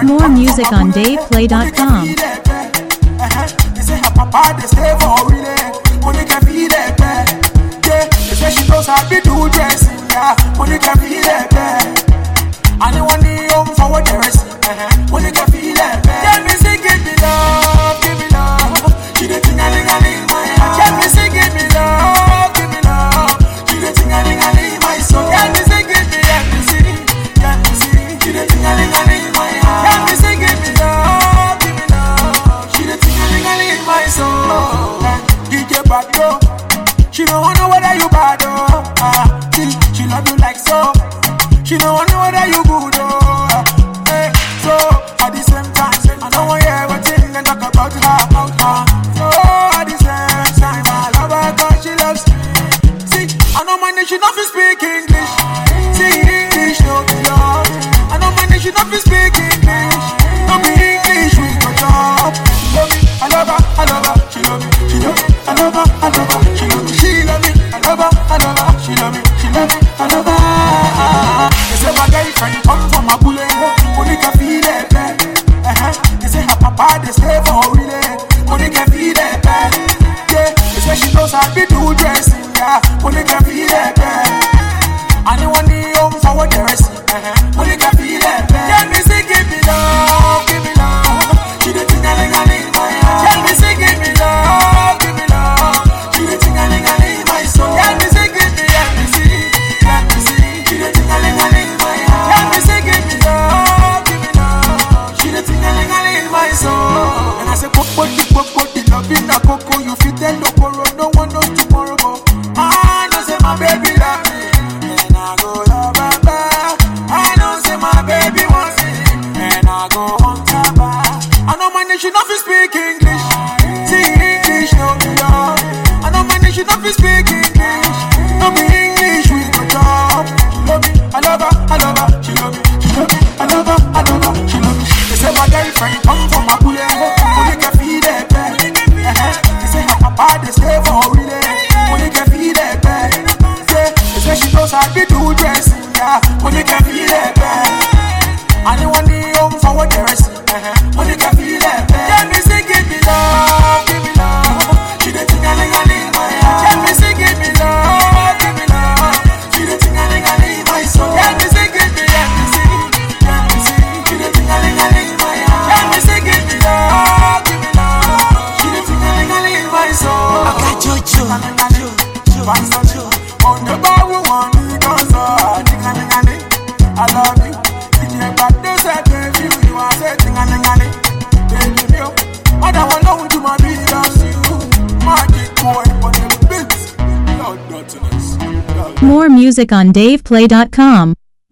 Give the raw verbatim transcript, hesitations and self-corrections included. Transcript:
More music on dave play dot com. You say her papa they stay for relay. Money can feel it, yeah. They say she knows how to do dressing, yeah. Money can feel it, yeah. And the one the home for what they're dressing, money can feel it, yeah. Let me say give me love, give me love. She the thing a ling a ling my heart. Let me say give me love, give me love. She the thing a ling a ling my soul. Let me say give me, let me see, let me see. She the thing a ling a ling my heart. Let me say give me love, give me love. She the thing a ling a ling my soul. D J bad though. She don't wanna know whether you bad oh. Ah, see, she love you like so. She don't wanna know whether you good oh. Hey, so at the same time, I don't want to hear what thing and talk about her, about her. So at the same time, I love her 'cause she loves me. See, I know my name, she don't feel speak English. See English, no be love. I know my name, she don't feel speak English. No be English, we go talk. She love me, I love her, I love her. She love me, she love me, I love her, I love her. She love me, she love me, I love her, I love her. She love me, she love me, I love her. They say my girlfriend come from a bullet, money can feel it, babe. Uh-huh. They say her papa they stay for relay, money can feel it, babe. Yeah, they say she knows how to do dressing, yeah, money can feel it, babe. And the one the home for what they're dressing, uh-huh. Money can feel it, babe. Yeah, me say give me love, give me love. She the thing a ling a ling my heart. Yeah, me say give me love, give me love. She the thing a ling a ling my soul. Yeah, me say give me, let me see, let me see. She the thing a ling a ling my heart. Yeah, me say give me love, give me love. She the thing a ling a ling my soul. And I say coco di coco di love in a coco. You fit tell no borrow, no one knows tomorrow. But I know say my baby love me, and I go love her back. I know say my baby wants me, and I go on her back. I know my name, she don't feel speak English. See English, no be love. I know my name, she don't feel speak English. No be English, we go talk. She love me, I love her, I love her. She love me, she love me, I love her, I love her. She love me. They say my girlfriend come from a bullet, money can feel it, babe. Uh-huh. They say her papa they stay for relay, money can feel it, babe. Yeah, they say she knows how to do dressing, yeah, money can feel it, babe. And the one the home for what they're dressing, uh-huh. Money can feel it, babe. Yeah, me say give me love, give me love. She the thing a ling a ling my heart. Yeah, me say give me love, give me love. She the thing a ling a ling my soul. Yeah, me say give me, let me see, let me see. She the thing a ling a ling my heart. Yeah, me say give me love, give me love. She the thing a ling a ling my soul. I got you, you, you, you, on the bar we want to go so. Ding a ling a ling, I love you. But those are baby, you are saying a ling a ling. Baby, you, I don't want to do my business. You, magic boy, but the bits, no dirtiness. More music on dave play dot com.